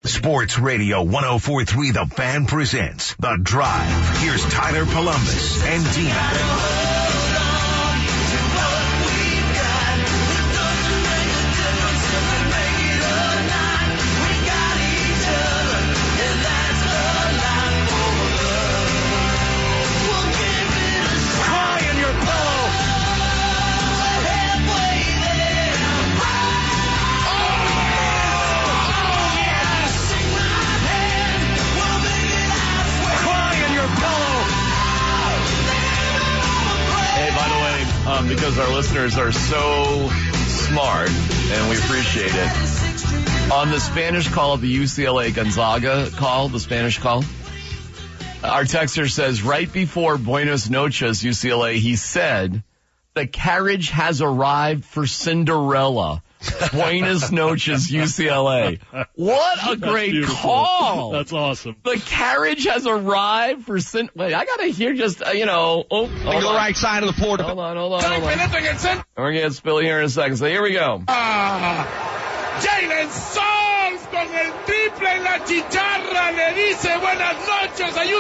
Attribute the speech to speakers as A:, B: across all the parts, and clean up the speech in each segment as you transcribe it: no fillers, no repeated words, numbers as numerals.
A: Sports Radio 104.3 The Fan presents The Drive. Here's Tyler Polumbus and D-Mac.
B: Because our listeners are so smart, and we appreciate it. On the Spanish call of the UCLA Gonzaga call, the Spanish call, our texter says, right before Buenos Noches, UCLA, he said, the carriage has arrived for Cinderella. Buenos Noches, UCLA. What a great call.
C: That's awesome.
B: The carriage has arrived for Wait, I got to hear just,
D: go right side of the floor.
B: Hold on. We're going to get Spilly here in a second, so here we go.
E: Jalen Suggs con el triple en la chicharra le dice buenas noches a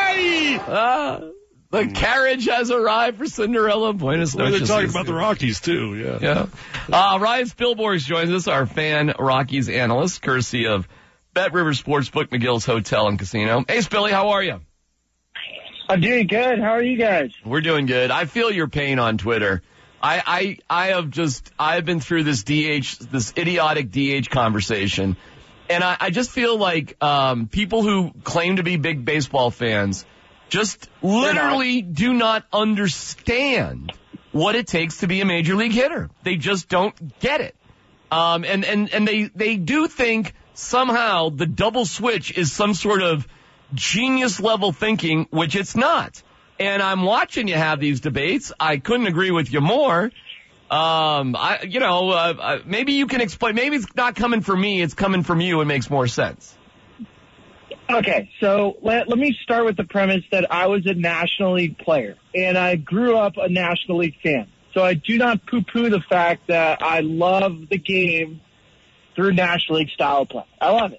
E: UCLA.
B: The carriage has arrived for Cinderella. Buenos Noches.
C: They're talking about the Rockies, too.
B: Yeah. Ryan Spilborghs joins us, our fan Rockies analyst, courtesy of Bet River Sportsbook, McGill's Hotel and Casino. Hey, Spilly, how are you?
F: I'm doing good. How are you guys?
B: We're doing good. I feel your pain on Twitter. I've been through this idiotic DH conversation, and I just feel like people who claim to be big baseball fans just literally do not understand what it takes to be a major league hitter. They just don't get it. And they do think somehow the double switch is some sort of genius level thinking, which it's not. And I'm watching you have these debates. I couldn't agree with you more. Maybe you can explain. Maybe it's not coming from me. It's coming from you. It makes more sense.
F: Okay, so let me start with the premise that I was a National League player, and I grew up a National League fan. So I do not poo-poo the fact that I love the game through National League style of play. I love it.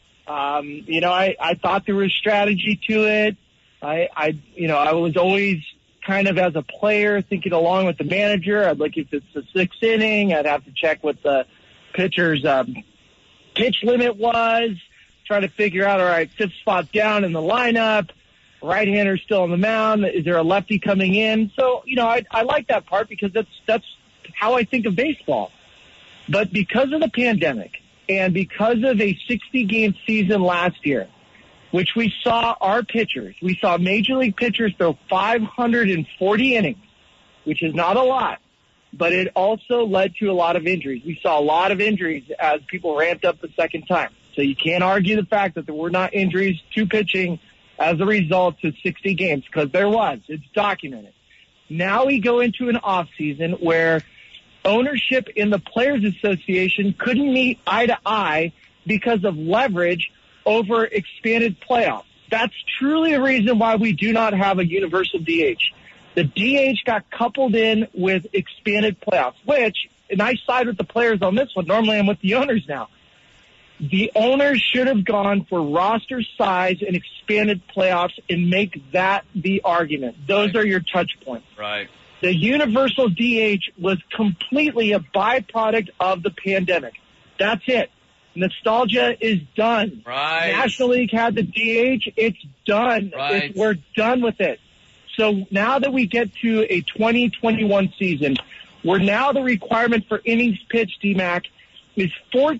F: I thought there was strategy to it. I was always kind of as a player thinking along with the manager. I'd look if it's the sixth inning. I'd have to check what the pitcher's pitch limit was. Try to figure out, all right, fifth spot down in the lineup, right-hander still on the mound. Is there a lefty coming in? So, I like that part because that's how I think of baseball. But because of the pandemic and because of a 60-game season last year, which we saw we saw Major League pitchers throw 540 innings, which is not a lot, but it also led to a lot of injuries. We saw a lot of injuries as people ramped up the second time. So you can't argue the fact that there were not injuries to pitching as a result of 60 games, because there was. It's documented. Now we go into an off season where ownership in the Players Association couldn't meet eye to eye because of leverage over expanded playoffs. That's truly the reason why we do not have a universal DH. The DH got coupled in with expanded playoffs, and I side with the players on this one. Normally I'm with the owners now. The owners should have gone for roster size and expanded playoffs and make that the argument. Those are your touch points.
B: Right.
F: The universal DH was completely a byproduct of the pandemic. That's it. Nostalgia is done.
B: Right.
F: National League had the DH. It's done.
B: Right.
F: We're done with it. So now that we get to a 2021 season, where now the requirement for innings pitched, D-Mac, is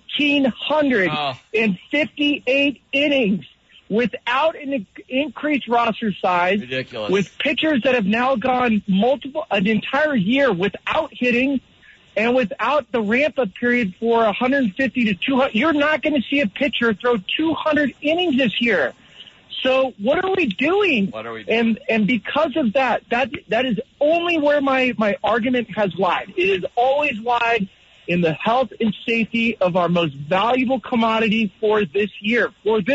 F: 1,458 innings without an increased roster size.
B: Ridiculous.
F: With pitchers that have now gone an entire year without hitting and without the ramp-up period for 150 to 200. You're not going to see a pitcher throw 200 innings this year. So what are we doing? And because of that is only where my argument has lied. It has always lied in the health and safety of our most valuable commodity for this year.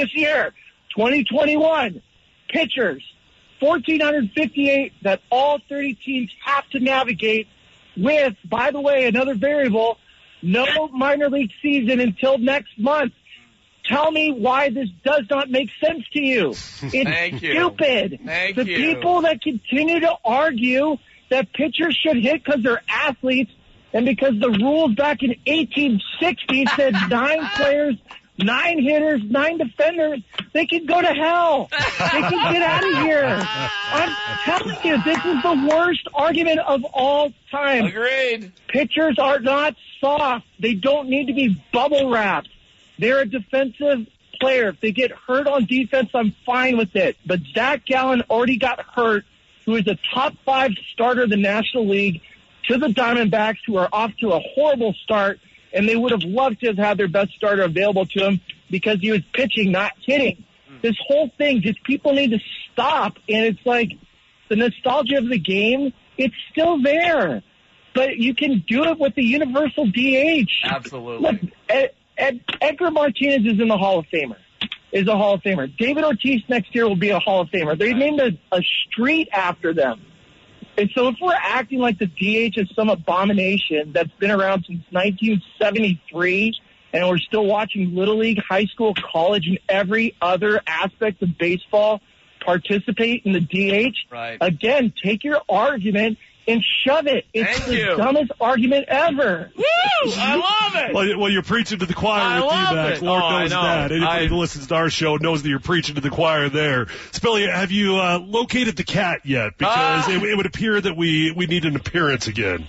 F: 2021, pitchers, 1,458 that all 30 teams have to navigate with, by the way, another variable, no minor league season until next month. tell me why this does not make sense to you. It's stupid. The people that continue to argue that pitchers should hit because they're athletes and because the rules back in 1860 said 9 players, 9 hitters, 9 defenders, they can go to hell. They can get out of here. I'm telling you, this is the worst argument of all time.
B: Agreed.
F: Pitchers are not soft. They don't need to be bubble wrapped. They're a defensive player. If they get hurt on defense, I'm fine with it. But Zach Gallen already got hurt, who is a top 5 starter in the National League, to the Diamondbacks, who are off to a horrible start, and they would have loved to have had their best starter available to him because he was pitching, not hitting. This whole thing, just people need to stop. And it's like the nostalgia of the game, it's still there. But you can do it with the universal DH.
B: Absolutely.
F: Look, Edgar Martinez is in the Hall of Famer. Is a Hall of Famer. David Ortiz next year will be a Hall of Famer. They named a street after them. And so if we're acting like the DH is some abomination that's been around since 1973, and we're still watching Little League, high school, college, and every other aspect of baseball participate in the DH,
B: right.
F: Again, take your argument and shove it. It's the dumbest argument ever.
B: Woo! I love it.
C: Well, you're preaching to the choir with D-Mac. Lord knows that. Anybody who listens to our show knows that you're preaching to the choir there. Spilly, have you located the cat yet? Because it would appear that we need an appearance again.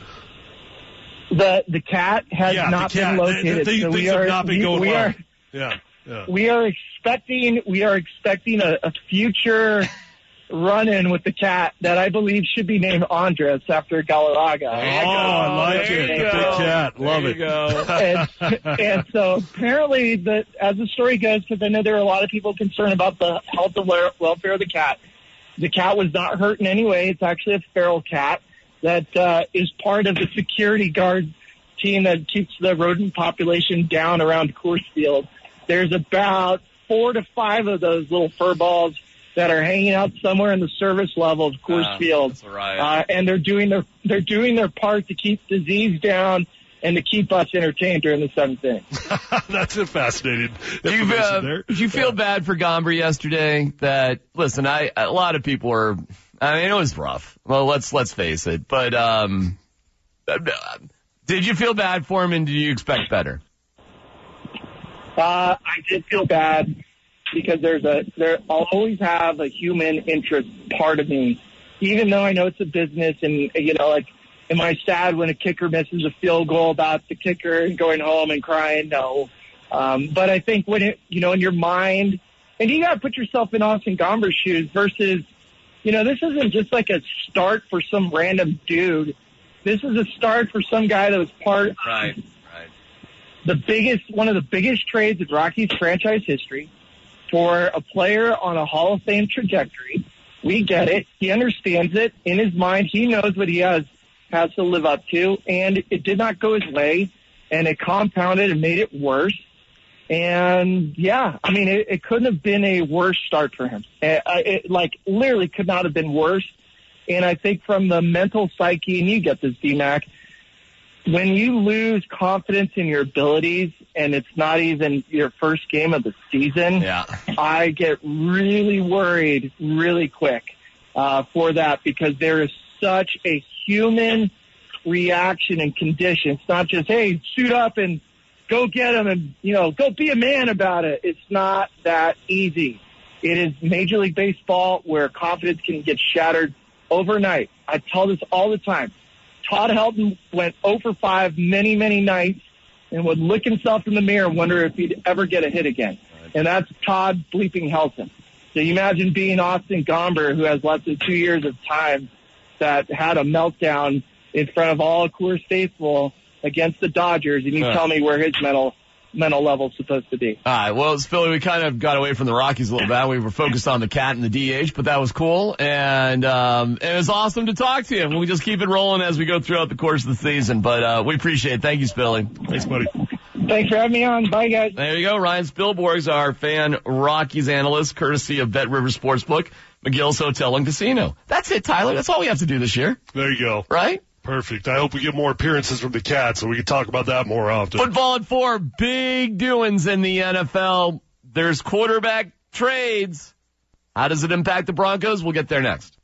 F: The cat has not been located.
C: Things have not been going well.
F: We are expecting a future run-in with the cat that I believe should be named Andres after Galarraga.
C: I like it. The big cat. Love it.
F: And so apparently, as the story goes, because I know there are a lot of people concerned about the health and welfare of the cat was not hurt in any way. It's actually a feral cat that is part of the security guard team that keeps the rodent population down around Coors Field. There's about 4 to 5 of those little fur balls that are hanging out somewhere in the service level of Coors Field.
B: That's right.
F: And they're doing their part to keep disease down and to keep us entertained during the 7th inning.
C: That's a fascinating
B: Did you feel bad for Gomber yesterday? That, listen, a lot of people were, it was rough. Well, let's face it. But did you feel bad for him, and did you expect better?
F: I did feel bad, because I'll always have a human interest part of me, even though I know it's a business, and am I sad when a kicker misses a field goal about the kicker and going home and crying? No. But I think when in your mind, and you got to put yourself in Austin Gomber's shoes versus, this isn't just like a start for some random dude. This is a start for some guy that was part of one of the biggest trades in Rockies franchise history. For a player on a Hall of Fame trajectory, we get it. He understands it. In his mind, he knows what he has to live up to, and it did not go his way, and it compounded and made it worse. And, it couldn't have been a worse start for him. It literally could not have been worse. And I think from the mental psyche, and you get this, D-Mac, when you lose confidence in your abilities and it's not even your first game of the season, I get really worried really quick for that, because there is such a human reaction and condition. It's not just, hey, suit up and go get him and, go be a man about it. It's not that easy. It is Major League Baseball where confidence can get shattered overnight. I tell this all the time. Todd Helton went 0 for 5 many, many nights and would look himself in the mirror and wonder if he'd ever get a hit again. And that's Todd bleeping Helton. So you imagine being Austin Gomber, who has less than 2 years of time, that had a meltdown in front of all Coors faithful against the Dodgers, and you tell me where his mental level is supposed to be.
B: All right. Well, Spilly, we kind of got away from the Rockies a little bit. We were focused on the cat and the DH, but that was cool. And it was awesome to talk to you. We'll just keep it rolling as we go throughout the course of the season. But we appreciate it. Thank you, Spilly.
C: Thanks, buddy.
F: Thanks for having me on. Bye, guys.
B: There you go. Ryan Spilborgh's our fan Rockies analyst, courtesy of Bet River Sportsbook, McGill's Hotel and Casino. That's it, Tyler. That's all we have to do this year.
C: There you go.
B: Right?
C: Perfect. I hope we get more appearances from the Cat so we can talk about that more often.
B: Football at 4, big doings in the NFL. There's quarterback trades. How does it impact the Broncos? We'll get there next.